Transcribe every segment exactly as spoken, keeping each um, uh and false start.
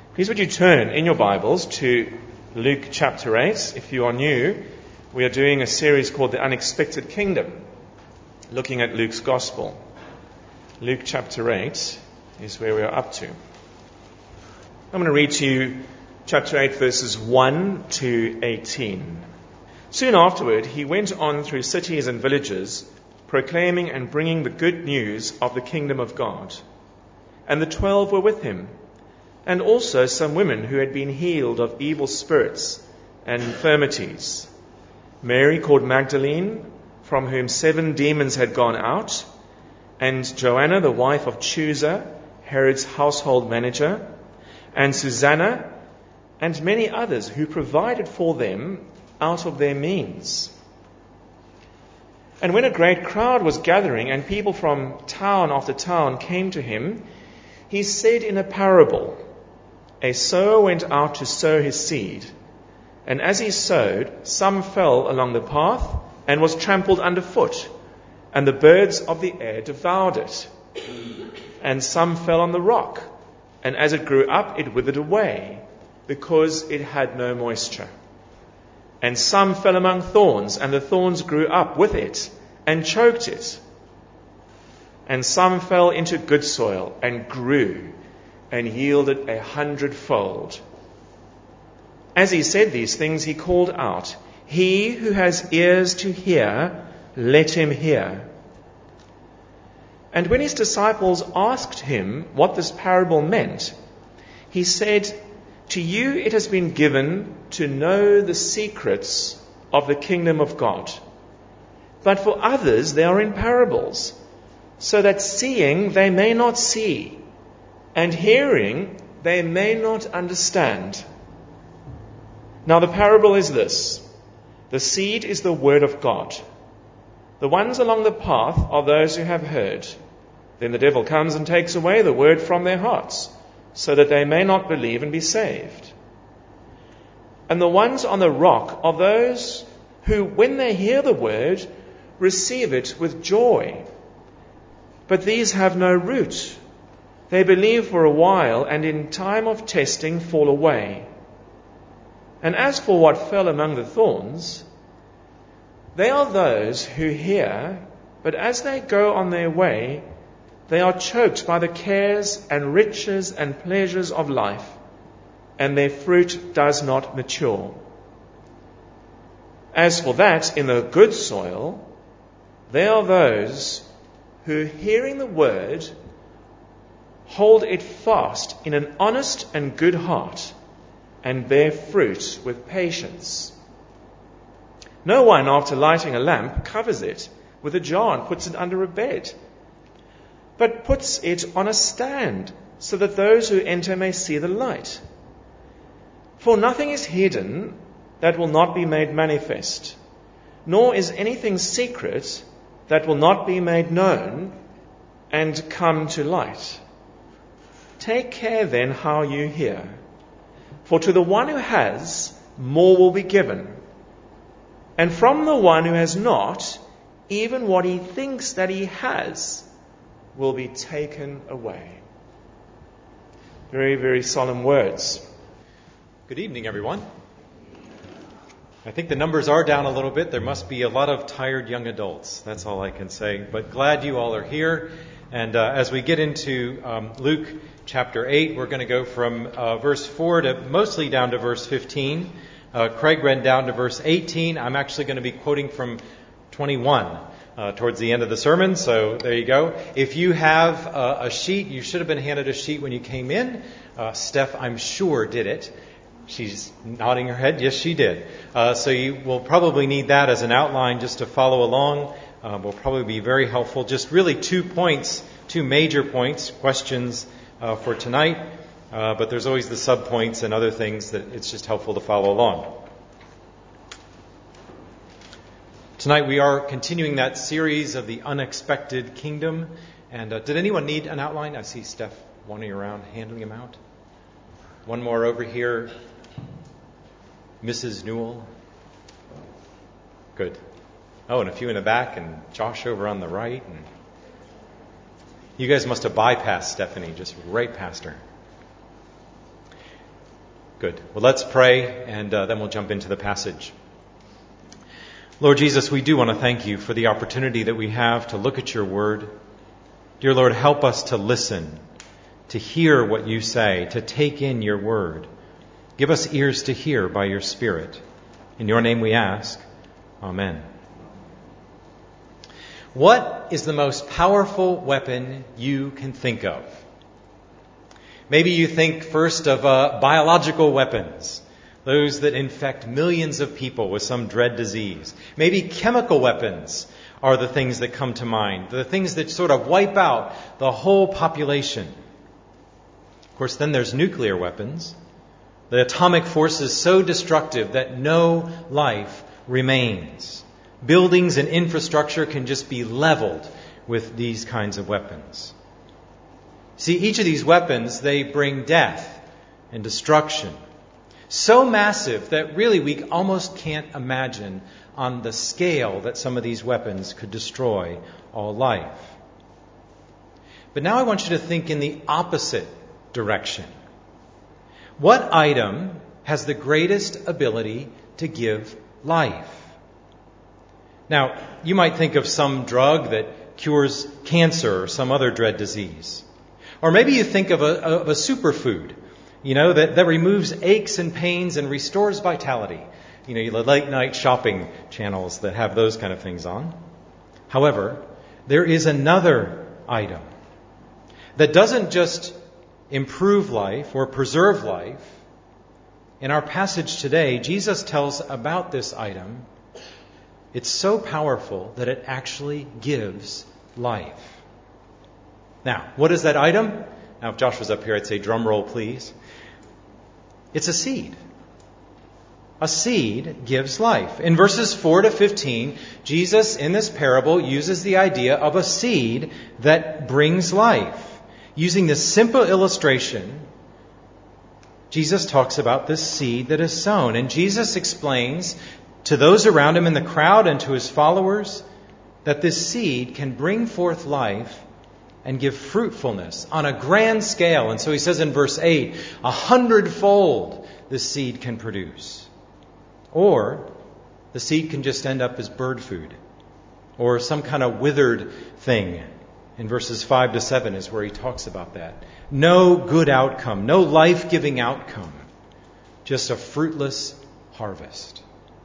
Please would you turn in your Bibles to Luke chapter eight. If you are new, we are doing a series called The Unexpected Kingdom, looking at Luke's Gospel. Luke chapter eight is where we are up to. I'm going to read to you chapter eight verses one to eighteen. Soon afterward, he went on through cities and villages, proclaiming and bringing the good news of the kingdom of God. And the twelve were with him, and also some women who had been healed of evil spirits and infirmities. Mary called Magdalene, from whom seven demons had gone out, and Joanna, the wife of Chuza, Herod's household manager, and Susanna, and many others who provided for them out of their means. And when a great crowd was gathering and people from town after town came to him, he said in a parable, "A sower went out to sow his seed, and as he sowed, some fell along the path and was trampled underfoot, and the birds of the air devoured it. And some fell on the rock, and as it grew up, it withered away, because it had no moisture. And some fell among thorns, and the thorns grew up with it and choked it. And some fell into good soil and grew and yielded a hundredfold." As he said these things, he called out, "He who has ears to hear, let him hear." And when his disciples asked him what this parable meant, he said, "To you it has been given to know the secrets of the kingdom of God. But for others they are in parables, so that seeing they may not see, and hearing they may not understand. Now the parable is this: the seed is the word of God. The ones along the path are those who have heard. Then the devil comes and takes away the word from their hearts, so that they may not believe and be saved. And the ones on the rock are those who, when they hear the word, receive it with joy. But these have no root. They believe for a while, and in time of testing fall away. And as for what fell among the thorns, they are those who hear, but as they go on their way, they are choked by the cares and riches and pleasures of life, and their fruit does not mature. As for that in the good soil, they are those who, hearing the word, hold it fast in an honest and good heart, and bear fruit with patience. No one, after lighting a lamp, covers it with a jar and puts it under a bed, but puts it on a stand, so that those who enter may see the light. For nothing is hidden that will not be made manifest, nor is anything secret that will not be made known and come to light. Take care then how you hear. For to the one who has, more will be given. And from the one who has not, even what he thinks that he has will be taken away." Very, very solemn words. Good evening, everyone. I think the numbers are down a little bit. There must be a lot of tired young adults. That's all I can say. But glad you all are here. And uh, as we get into um, Luke chapter eight, we're going to go from uh, verse four to mostly down to verse fifteen. Uh, Craig read down to verse eighteen. I'm actually going to be quoting from twenty-one uh, towards the end of the sermon. So there you go. If you have uh, a sheet, you should have been handed a sheet when you came in. Uh, Steph, I'm sure, did it. She's nodding her head. Yes, she did. Uh, so you will probably need that as an outline just to follow along. Uh, will probably be very helpful. Just really two points, two major points, questions uh, for tonight. Uh, but there's always the sub-points and other things that it's just helpful to follow along. Tonight we are continuing that series of the unexpected kingdom. And uh, did anyone need an outline? I see Steph wandering around handing them out. One more over here. Missus Newell. Good. Oh, and a few in the back, and Josh over on the right. And you guys must have bypassed Stephanie, just right past her. Good. Well, let's pray, and uh, then we'll jump into the passage. Lord Jesus, we do want to thank you for the opportunity that we have to look at your word. Dear Lord, help us to listen, to hear what you say, to take in your word. Give us ears to hear by your Spirit. In your name we ask. Amen. What is the most powerful weapon you can think of? Maybe you think first of uh, biological weapons, those that infect millions of people with some dread disease. Maybe chemical weapons are the things that come to mind, the things that sort of wipe out the whole population. Of course, then there's nuclear weapons, the atomic forces so destructive that no life remains. Buildings and infrastructure can just be leveled with these kinds of weapons. See, each of these weapons, they bring death and destruction. So massive that really we almost can't imagine on the scale that some of these weapons could destroy all life. But now I want you to think in the opposite direction. What item has the greatest ability to give life? Now, you might think of some drug that cures cancer or some other dread disease. Or maybe you think of a, of a superfood, you know, that, that removes aches and pains and restores vitality. You know, the late night shopping channels that have those kind of things on. However, there is another item that doesn't just improve life or preserve life. In our passage today, Jesus tells about this item. It's so powerful that it actually gives life. Now, what is that item? Now, if Josh was up here, I'd say drum roll, please. It's a seed. A seed gives life. In verses four to fifteen, Jesus, in this parable, uses the idea of a seed that brings life. Using this simple illustration, Jesus talks about this seed that is sown. And Jesus explains to those around him in the crowd and to his followers that this seed can bring forth life and give fruitfulness on a grand scale. And so he says in verse eight, a hundredfold this seed can produce. Or the seed can just end up as bird food or some kind of withered thing. In verses five to seven is where he talks about that. No good outcome, no life-giving outcome, just a fruitless harvest.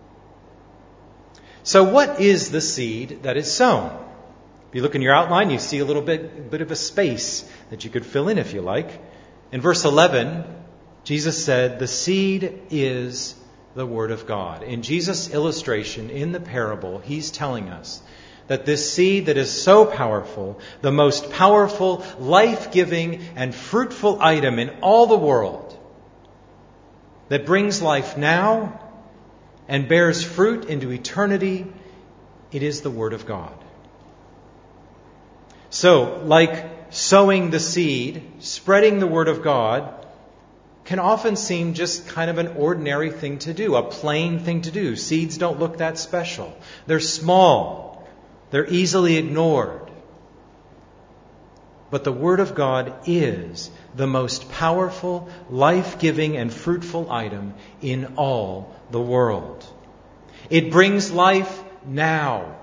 So what is the seed that is sown? If you look in your outline, you see a little bit, bit of a space that you could fill in if you like. In verse eleven, Jesus said, the seed is the Word of God. In Jesus' illustration, in the parable, he's telling us that this seed that is so powerful, the most powerful, life-giving, and fruitful item in all the world, that brings life now and bears fruit into eternity, it is the Word of God. So, like sowing the seed, spreading the Word of God, can often seem just kind of an ordinary thing to do, a plain thing to do. Seeds don't look that special. They're small. They're easily ignored. But the Word of God is the most powerful, life-giving, and fruitful item in all the world. It brings life now.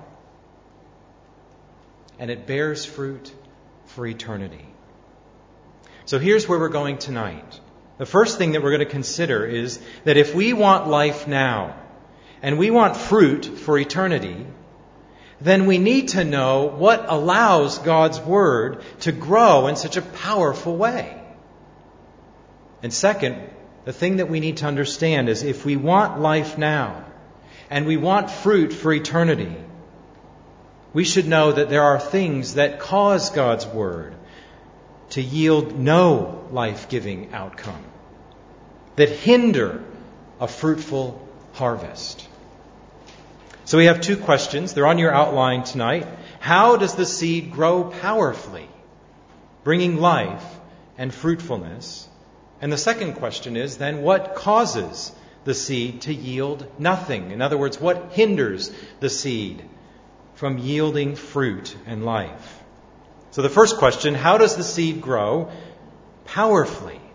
And it bears fruit for eternity. So here's where we're going tonight. The first thing that we're going to consider is that if we want life now, and we want fruit for eternity, then we need to know what allows God's Word to grow in such a powerful way. And second, the thing that we need to understand is if we want life now, and we want fruit for eternity, we should know that there are things that cause God's Word to yield no life-giving outcome, that hinder a fruitful harvest. So we have two questions. They're on your outline tonight. How does the seed grow powerfully, bringing life and fruitfulness? And the second question is then, what causes the seed to yield nothing? In other words, what hinders the seed from yielding fruit and life? So the first question, how does the seed grow powerfully?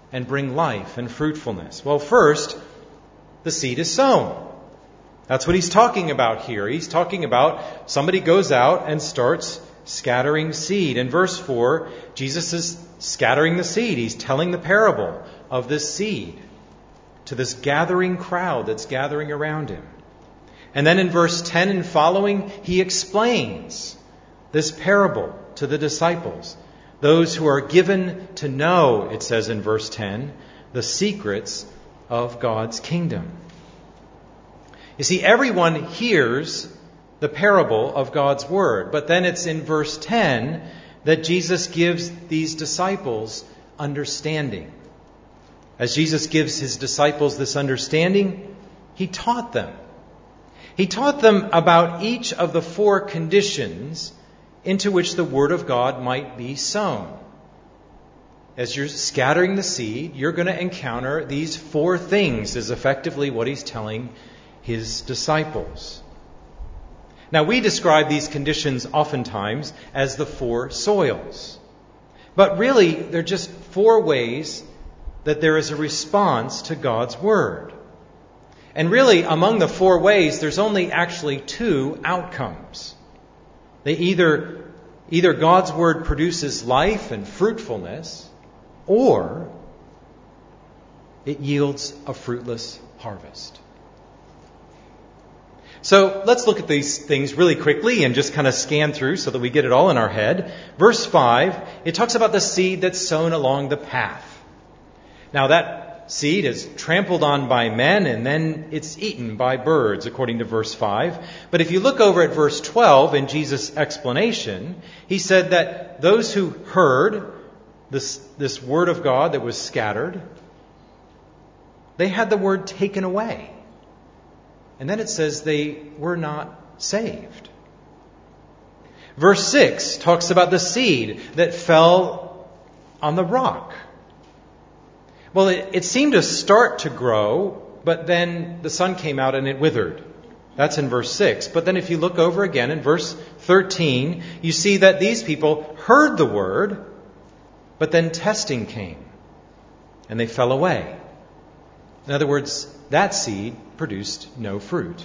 and bring life and fruitfulness? Well, first, the seed is sown. That's what he's talking about here. He's talking about somebody goes out and starts scattering seed. In verse four, Jesus is scattering the seed. He's telling the parable of this seed to this gathering crowd that's gathering around him. And then in verse ten and following, he explains this parable to the disciples, those who are given to know, it says in verse ten, the secrets of God's kingdom. You see, everyone hears the parable of God's word, but then it's in verse ten that Jesus gives these disciples understanding. As Jesus gives his disciples this understanding, he taught them. He taught them about each of the four conditions into which the word of God might be sown. As you're scattering the seed, you're going to encounter these four things, is effectively what he's telling his disciples. Now, we describe these conditions oftentimes as the four soils. But really, they're just four ways that there is a response to God's word. And really, among the four ways, there's only actually two outcomes. They either, either God's word produces life and fruitfulness, or it yields a fruitless harvest. So let's look at these things really quickly and just kind of scan through so that we get it all in our head. Verse five, it talks about the seed that's sown along the path. Now that seed is trampled on by men and then it's eaten by birds, according to verse five. But if you look over at verse twelve in Jesus' explanation, he said that those who heard this, this word of God that was scattered, they had the word taken away. And then it says they were not saved. Verse six talks about the seed that fell on the rock. Well, it, it seemed to start to grow, but then the sun came out and it withered. That's in verse six. But then if you look over again in verse thirteen, you see that these people heard the word, but then testing came and they fell away. In other words, that seed produced no fruit.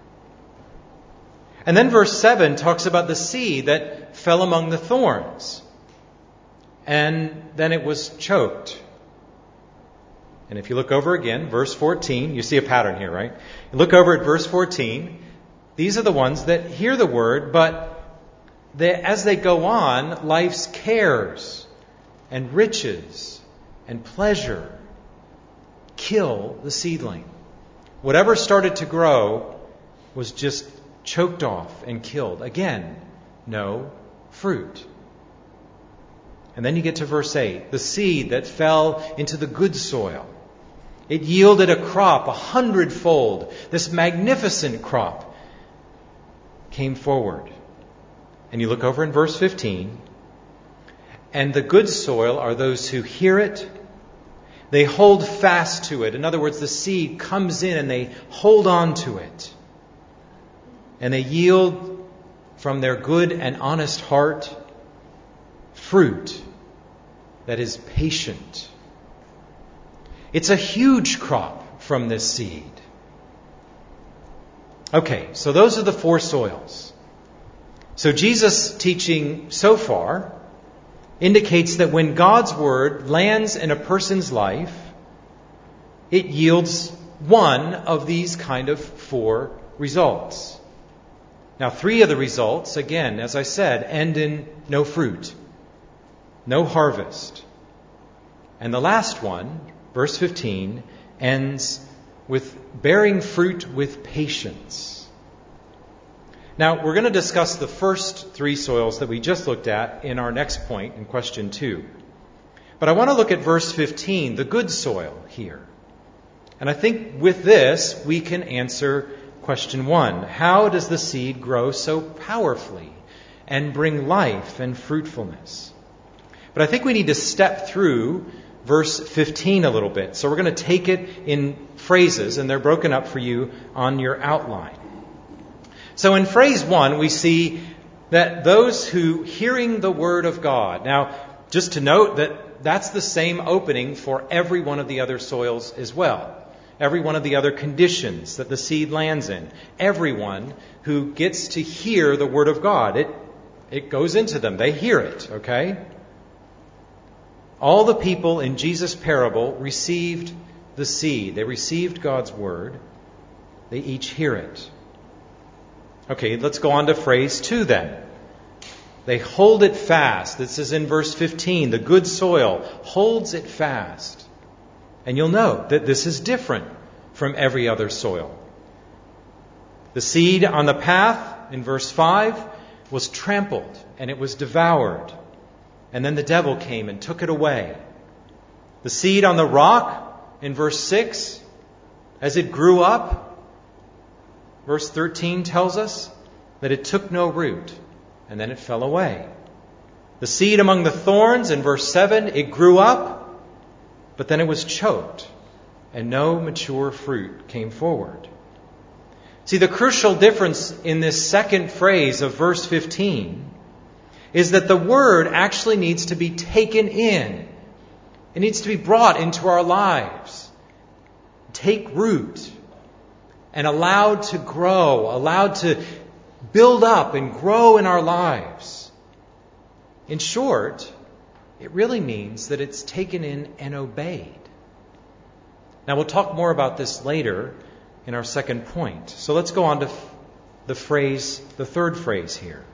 And then verse seven talks about the seed that fell among the thorns. And then it was choked. And if you look over again, verse fourteen, you see a pattern here, right? You look over at verse fourteen. These are the ones that hear the word, but they, as they go on, life's cares and riches and pleasure kill the seedling. Whatever started to grow was just choked off and killed. Again, no fruit. And then you get to verse eight. The seed that fell into the good soil. It yielded a crop a hundredfold. This magnificent crop came forward. And you look over in verse fifteen. And the good soil are those who hear it. They hold fast to it. In other words, the seed comes in and they hold on to it. And they yield from their good and honest heart fruit that is patient. It's a huge crop from this seed. Okay, so those are the four soils. So Jesus' teaching so far indicates that when God's word lands in a person's life, it yields one of these kind of four results. Now, three of the results, again, as I said, end in no fruit, no harvest. And the last one, verse fifteen, ends with bearing fruit with patience. Now, we're going to discuss the first three soils that we just looked at in our next point in question two. But I want to look at verse fifteen, the good soil here. And I think with this, we can answer question one. How does the seed grow so powerfully and bring life and fruitfulness? But I think we need to step through verse fifteen a little bit. So we're going to take it in phrases, and they're broken up for you on your outline. So in phrase one, we see that those who hearing the word of God. Now, just to note that that's the same opening for every one of the other soils as well. Every one of the other conditions that the seed lands in. Everyone who gets to hear the Word of God. It, it goes into them. They hear it, okay? All the people in Jesus' parable received the seed. They received God's Word. They each hear it. Okay, let's go on to phrase two then. They hold it fast. This is in verse fifteen. The good soil holds it fast. And you'll know that this is different from every other soil. The seed on the path, in verse five, was trampled and it was devoured. And then the devil came and took it away. The seed on the rock, in verse six, as it grew up, verse thirteen tells us that it took no root and then it fell away. The seed among the thorns, in verse seven, it grew up, but then it was choked, and no mature fruit came forward. See, the crucial difference in this second phrase of verse fifteen is that the Word actually needs to be taken in. It needs to be brought into our lives, take root, and allowed to grow, allowed to build up and grow in our lives. In short, it really means that it's taken in and obeyed. Now, we'll talk more about this later in our second point. So let's go on to the phrase, the third phrase here.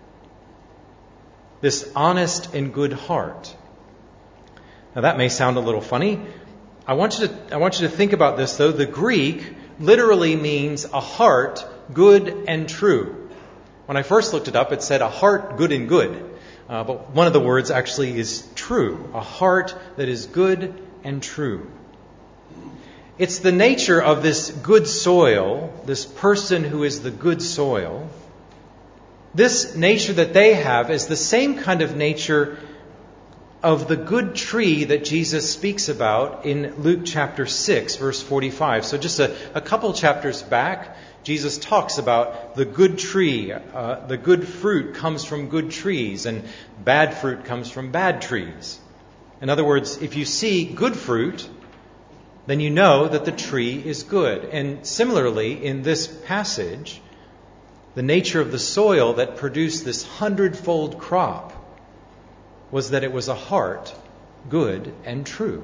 This honest and good heart. Now, that may sound a little funny. I want you to, I want you to think about this, though. The Greek literally means a heart good and true. When I first looked it up, it said a heart good and good. Uh, but one of the words actually is true, a heart that is good and true. It's the nature of this good soil, this person who is the good soil. This nature that they have is the same kind of nature of the good tree that Jesus speaks about in Luke chapter six, verse forty-five. So just a, a couple chapters back, Jesus talks about the good tree. Uh, the good fruit comes from good trees, and bad fruit comes from bad trees. In other words, if you see good fruit, then you know that the tree is good. And similarly, in this passage, the nature of the soil that produced this hundredfold crop was that it was a heart good and true.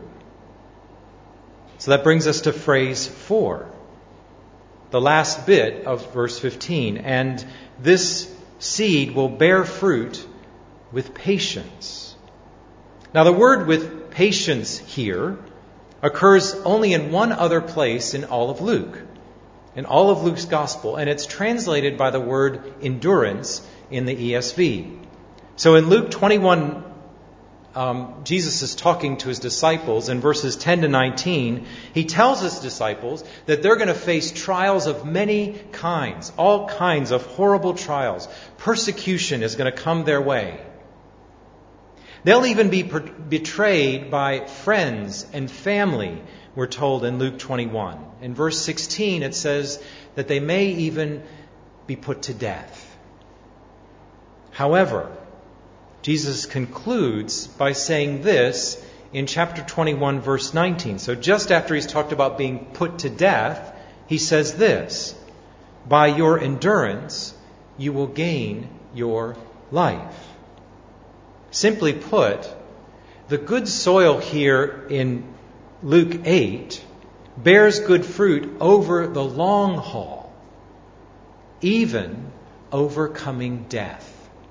So that brings us to phrase four. The last bit of verse fifteen. And this seed will bear fruit with patience. Now, the word with patience here occurs only in one other place in all of Luke, in all of Luke's gospel, and it's translated by the word endurance in the E S V. So in Luke twenty-one, Um, Jesus is talking to his disciples in verses ten to nineteen. He tells his disciples that they're going to face trials of many kinds, all kinds of horrible trials. Persecution is going to come their way. They'll even be per- betrayed by friends and family, we're told in Luke twenty-one. In verse sixteen, it says that they may even be put to death. However, Jesus concludes by saying this in chapter twenty-one, verse nineteen. So just after he's talked about being put to death, he says this: by your endurance, you will gain your life. Simply put, the good soil here in Luke eight bears good fruit over the long haul, even overcoming death.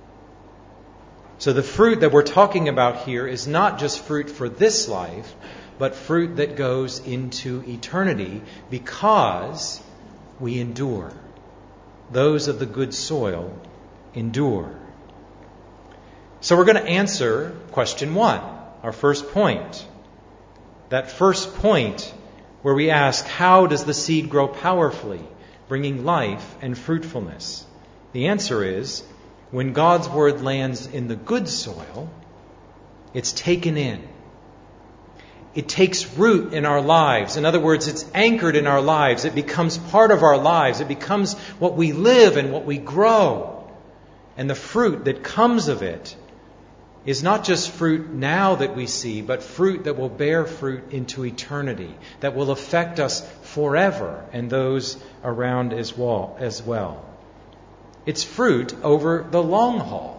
So the fruit that we're talking about here is not just fruit for this life, but fruit that goes into eternity because we endure. Those of the good soil endure. So we're going to answer question one, our first point. That first point where we ask, how does the seed grow powerfully, bringing life and fruitfulness? The answer is, when God's Word lands in the good soil, it's taken in. It takes root in our lives. In other words, it's anchored in our lives. It becomes part of our lives. It becomes what we live and what we grow. And the fruit that comes of it is not just fruit now that we see, but fruit that will bear fruit into eternity, that will affect us forever and those around as well. It's fruit over the long haul.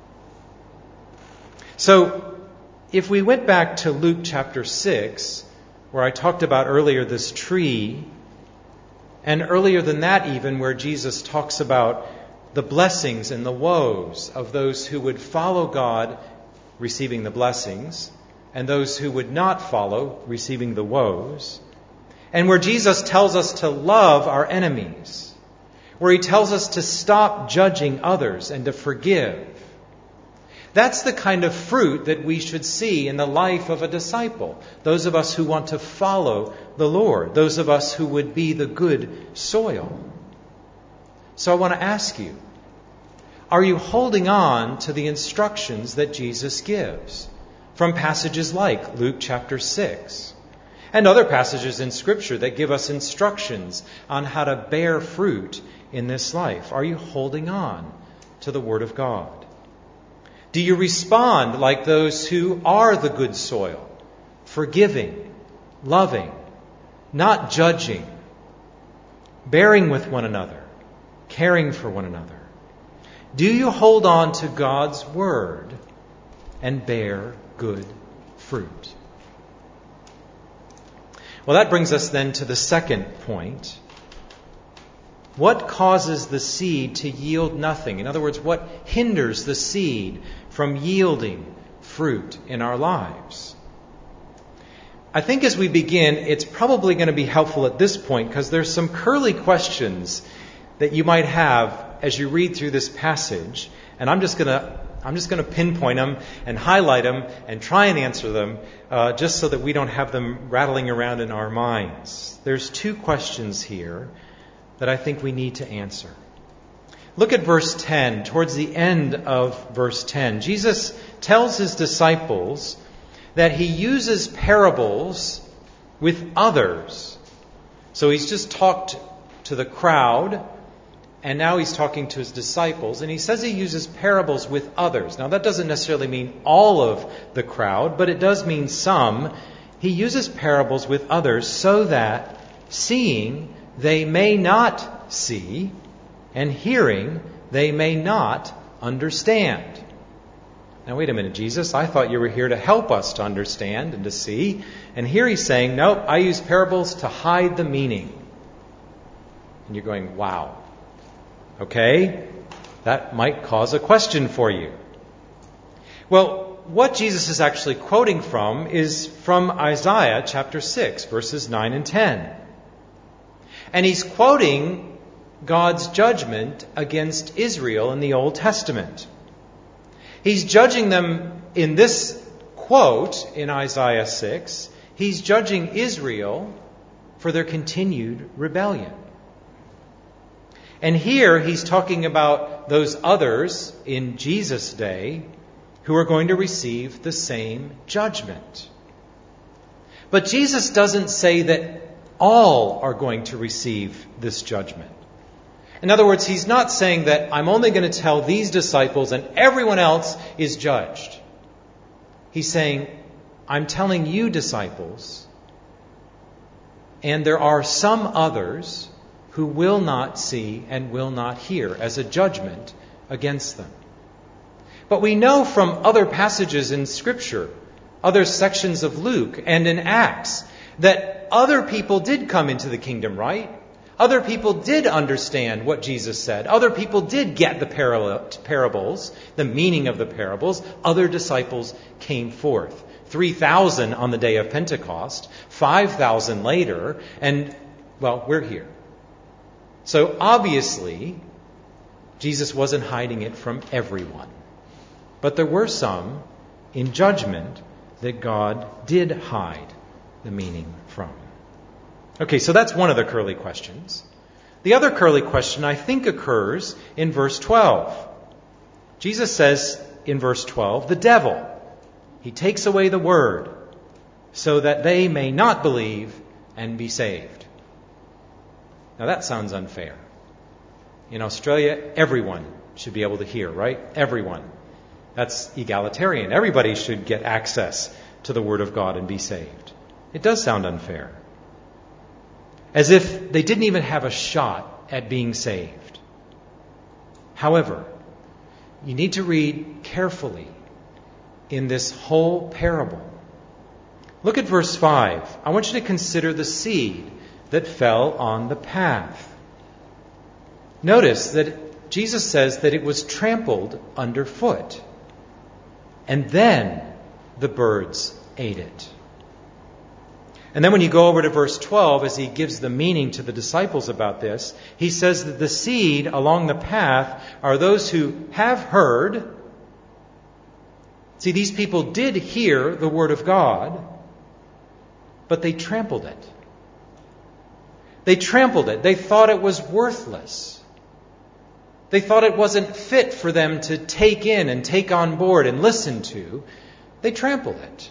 So, if we went back to Luke chapter six, where I talked about earlier this tree, and earlier than that even, where Jesus talks about the blessings and the woes of those who would follow God, receiving the blessings, and those who would not follow, receiving the woes, and where Jesus tells us to love our enemies, where he tells us to stop judging others and to forgive. That's the kind of fruit that we should see in the life of a disciple. Those of us who want to follow the Lord. Those of us who would be the good soil. So I want to ask you, are you holding on to the instructions that Jesus gives from passages like Luke chapter six and other passages in Scripture that give us instructions on how to bear fruit in this life? Are you holding on to the Word of God? Do you respond like those who are the good soil, forgiving, loving, not judging, bearing with one another, caring for one another? Do you hold on to God's Word and bear good fruit? Well, that brings us then to the second point. What causes the seed to yield nothing? In other words, what hinders the seed from yielding fruit in our lives? I think as we begin, it's probably going to be helpful at this point because there's some curly questions that you might have as you read through this passage, and I'm just going to I'm just going to pinpoint them and highlight them and try and answer them uh, just so that we don't have them rattling around in our minds. There's two questions here that I think we need to answer. Look at verse ten. Towards the end of verse ten, Jesus tells his disciples that he uses parables with others. So he's just talked to the crowd, and now he's talking to his disciples, and he says he uses parables with others. Now that doesn't necessarily mean all of the crowd, but it does mean some. He uses parables with others so that seeing they may not see, and hearing they may not understand. Now wait a minute, Jesus, I thought you were here to help us to understand and to see. And here he's saying, nope, I use parables to hide the meaning. And you're going, wow. Okay, that might cause a question for you. Well, what Jesus is actually quoting from is from Isaiah chapter six, verses nine and ten. And he's quoting God's judgment against Israel in the Old Testament. He's judging them in this quote in Isaiah six. He's judging Israel for their continued rebellion. And here he's talking about those others in Jesus' day who are going to receive the same judgment. But Jesus doesn't say that all are going to receive this judgment. In other words, he's not saying that I'm only going to tell these disciples and everyone else is judged. He's saying, I'm telling you disciples, and there are some others who will not see and will not hear as a judgment against them. But we know from other passages in Scripture, other sections of Luke and in Acts, that other people did come into the kingdom, right? Other people did understand what Jesus said. Other people did get the parables, the meaning of the parables. Other disciples came forth. three thousand on the day of Pentecost, five thousand later, and, well, we're here. So obviously, Jesus wasn't hiding it from everyone. But there were some in judgment that God did hide the meaning from. Okay, so that's one of the curly questions. The other curly question, I think, occurs in verse twelve. Jesus says in verse twelve, the devil, he takes away the word so that they may not believe and be saved. Now that sounds unfair. In Australia, everyone should be able to hear, right? Everyone. That's egalitarian. Everybody should get access to the Word of God and be saved. It does sound unfair. As if they didn't even have a shot at being saved. However, you need to read carefully in this whole parable. Look at verse five. I want you to consider the seed that fell on the path. Notice that Jesus says that it was trampled underfoot. And then the birds ate it. And then when you go over to verse twelve, as he gives the meaning to the disciples about this, he says that the seed along the path are those who have heard. See, these people did hear the word of God, but they trampled it. They trampled it. They thought it was worthless. They thought it wasn't fit for them to take in and take on board and listen to. They trampled it.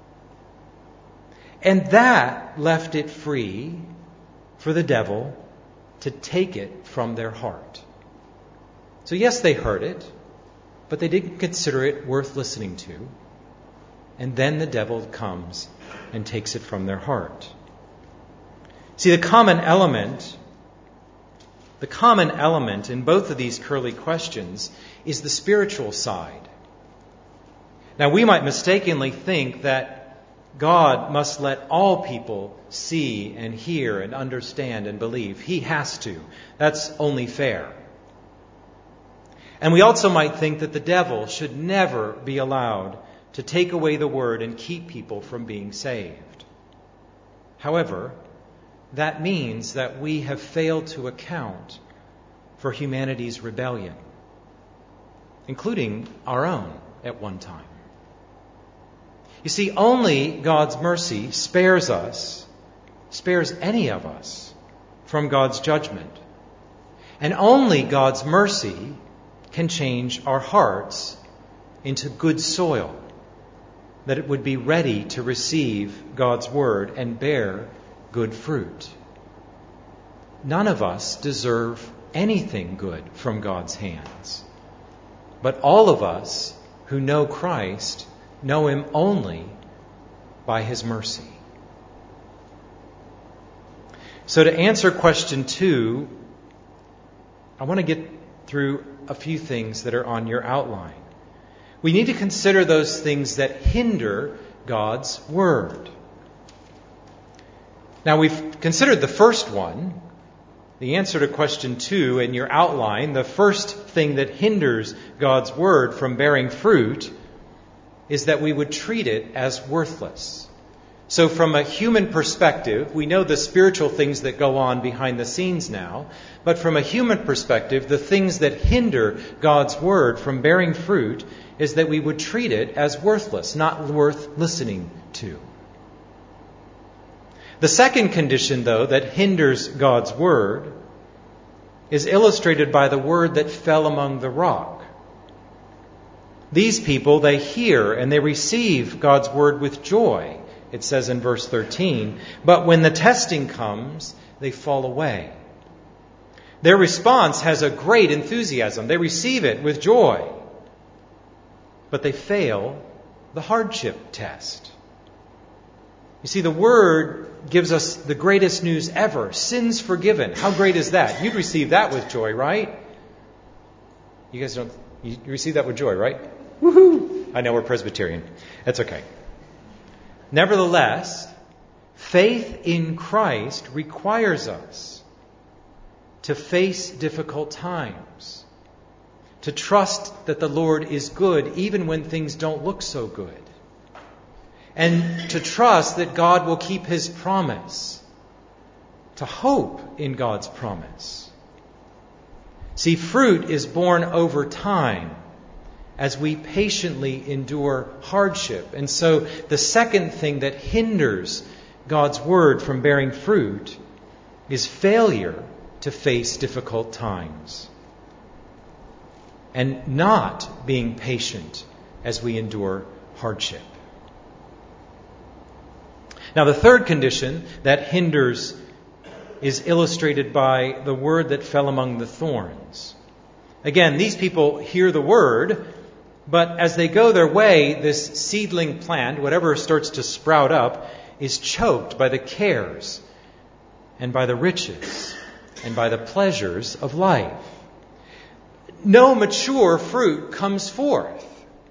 And that left it free for the devil to take it from their heart. So yes, they heard it, but they didn't consider it worth listening to. And then the devil comes and takes it from their heart. See, the common element, the common element in both of these curly questions is the spiritual side. Now, we might mistakenly think that God must let all people see and hear and understand and believe. He has to. That's only fair. And we also might think that the devil should never be allowed to take away the word and keep people from being saved. However, that means that we have failed to account for humanity's rebellion, including our own at one time. You see, only God's mercy spares us, spares any of us from God's judgment. And only God's mercy can change our hearts into good soil, that it would be ready to receive God's word and bear good fruit. None of us deserve anything good from God's hands. But all of us who know Christ know Him only by His mercy. So to answer question two, I want to get through a few things that are on your outline. We need to consider those things that hinder God's word. Now, we've considered the first one, the answer to question two in your outline. The first thing that hinders God's word from bearing fruit is that we would treat it as worthless. So from a human perspective, we know the spiritual things that go on behind the scenes now, but from a human perspective, the things that hinder God's word from bearing fruit is that we would treat it as worthless, not worth listening to. The second condition, though, that hinders God's word is illustrated by the word that fell among the rock. These people, they hear and they receive God's word with joy, it says in verse thirteen, but when the testing comes, they fall away. Their response has a great enthusiasm. They receive it with joy, but they fail the hardship test. You see, the Word gives us the greatest news ever. Sins forgiven. How great is that? You'd receive that with joy, right? You guys don't, you receive that with joy, right? Woohoo! I know we're Presbyterian. That's okay. Nevertheless, faith in Christ requires us to face difficult times, to trust that the Lord is good even when things don't look so good, and to trust that God will keep His promise, to hope in God's promise. See, fruit is born over time as we patiently endure hardship. And so the second thing that hinders God's word from bearing fruit is failure to face difficult times and not being patient as we endure hardship. Now, the third condition that hinders is illustrated by the word that fell among the thorns. Again, these people hear the word, But as they go their way, this seedling plant, whatever starts to sprout up, is choked by the cares and by the riches and by the pleasures of life. No mature fruit comes forth.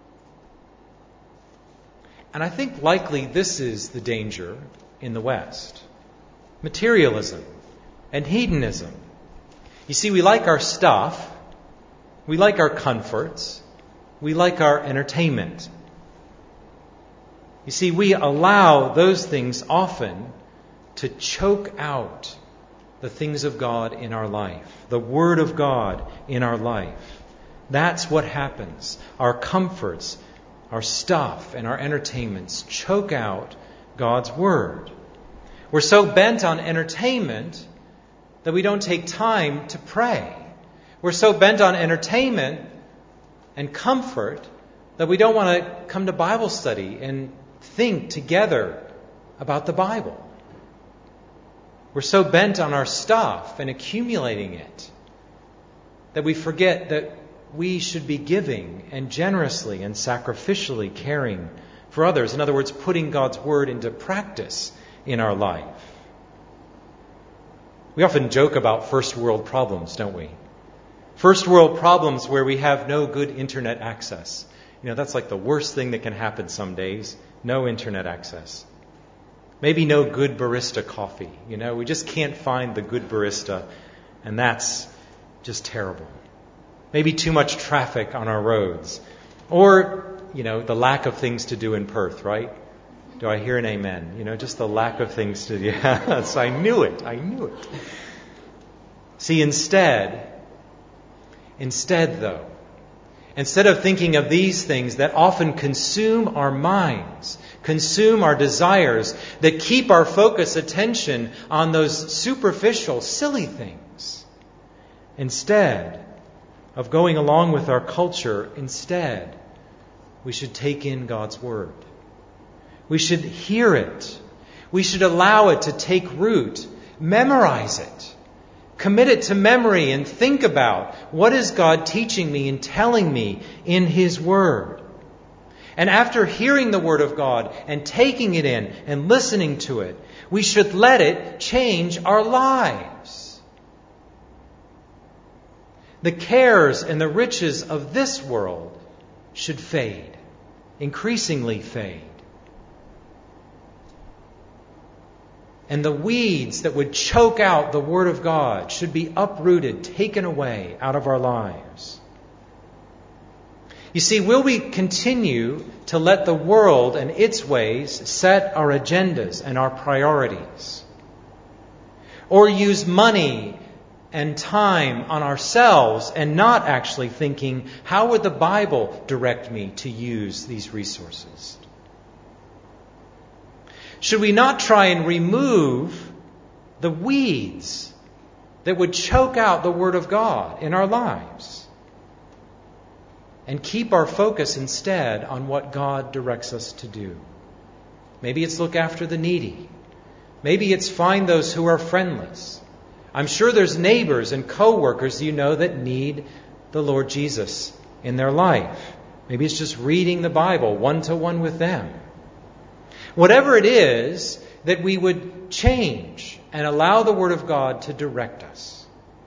And I think likely this is the danger in the West. Materialism and hedonism. You see, we like our stuff. We like our comforts. We like our entertainment. You see, we allow those things often to choke out the things of God in our life, the Word of God in our life. That's what happens. Our comforts, our stuff, and our entertainments choke out God's Word. We're so bent on entertainment that we don't take time to pray. We're so bent on entertainment and comfort that we don't want to come to Bible study and think together about the Bible. We're so bent on our stuff and accumulating it that we forget that we should be giving and generously and sacrificially caring for others. In other words, putting God's Word into practice in our life. We often joke about first world problems, don't we? First world problems where we have no good internet access. You know, that's like the worst thing that can happen some days. No internet access. Maybe no good barista coffee. You know, we just can't find the good barista, and that's just terrible. Maybe too much traffic on our roads. Or, you know, the lack of things to do in Perth, right? Do I hear an amen? You know, just the lack of things to do. Yes, I knew it. I knew it. See, instead, instead though, instead of thinking of these things that often consume our minds, consume our desires, that keep our focus attention on those superficial, silly things, instead of going along with our culture, instead, we should take in God's Word. We should hear it. We should allow it to take root. Memorize it. Commit it to memory and think about what is God teaching me and telling me in His Word. And after hearing the Word of God and taking it in and listening to it, we should let it change our lives. The cares and the riches of this world should fade, increasingly fade. And the weeds that would choke out the Word of God should be uprooted, taken away out of our lives. You see, will we continue to let the world and its ways set our agendas and our priorities? Or use money and time on ourselves and not actually thinking, how would the Bible direct me to use these resources? Should we not try and remove the weeds that would choke out the Word of God in our lives and keep our focus instead on what God directs us to do? Maybe it's look after the needy. Maybe it's find those who are friendless. I'm sure there's neighbors and co-workers you know that need the Lord Jesus in their life. Maybe it's just reading the Bible one-to-one with them. Whatever it is, that we would change and allow the Word of God to direct us.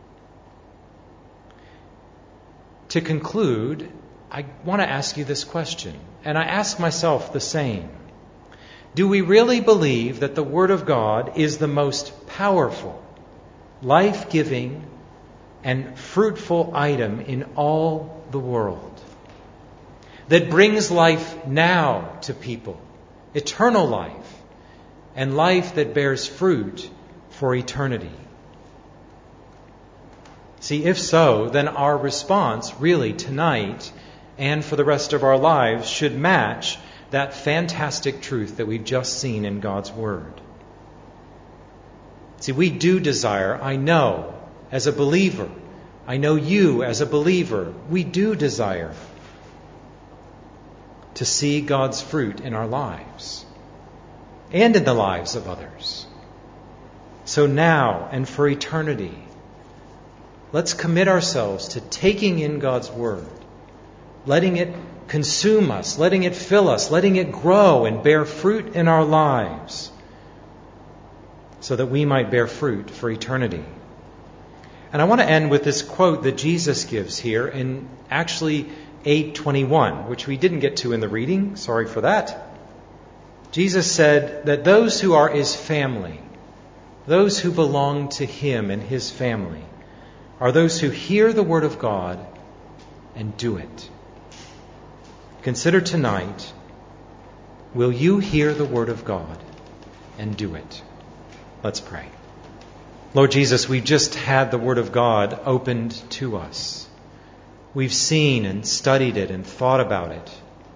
To conclude, I want to ask you this question, and I ask myself the same. Do we really believe that the Word of God is the most powerful, life-giving, and fruitful item in all the world? That brings life now to people? Eternal life, and life that bears fruit for eternity. See, if so, then our response really tonight and for the rest of our lives should match that fantastic truth that we've just seen in God's Word. See, we do desire, I know, as a believer, I know you as a believer, we do desire to see God's fruit in our lives and in the lives of others. So now and for eternity, let's commit ourselves to taking in God's Word, letting it consume us, letting it fill us, letting it grow and bear fruit in our lives so that we might bear fruit for eternity. And I want to end with this quote that Jesus gives here in actually eight twenty-one, which we didn't get to in the reading. Sorry for that. Jesus said that those who are His family, those who belong to Him and His family, are those who hear the Word of God and do it. Consider tonight, will you hear the Word of God and do it? Let's pray. Lord Jesus, we've just had the Word of God opened to us. We've seen and studied it and thought about it.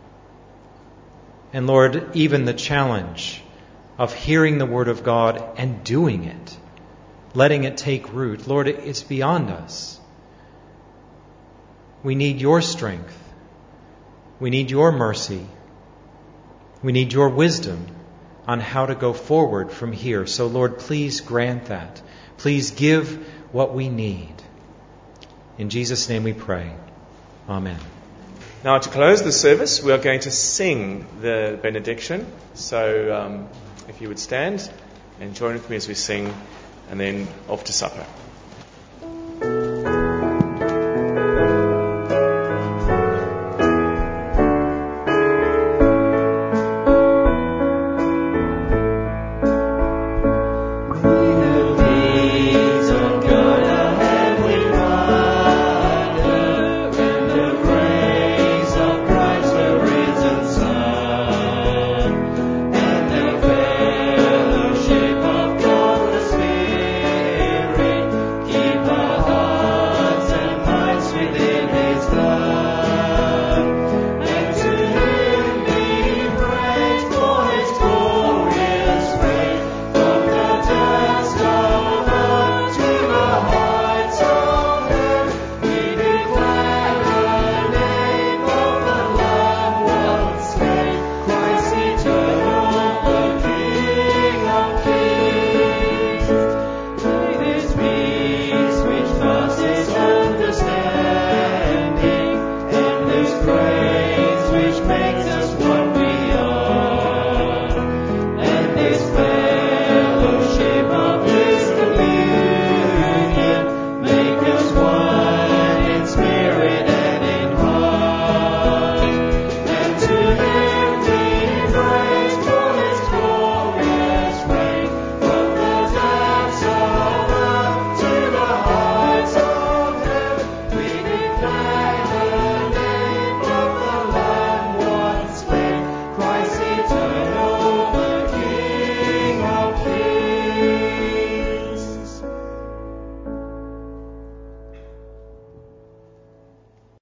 And Lord, even the challenge of hearing the Word of God and doing it, letting it take root, Lord, it's beyond us. We need your strength. We need your mercy. We need your wisdom on how to go forward from here. So Lord, please grant that. Please give what we need. In Jesus' name we pray. Amen. Now, to close the service, we are going to sing the benediction. So um, if you would stand and join with me as we sing, and then off to supper.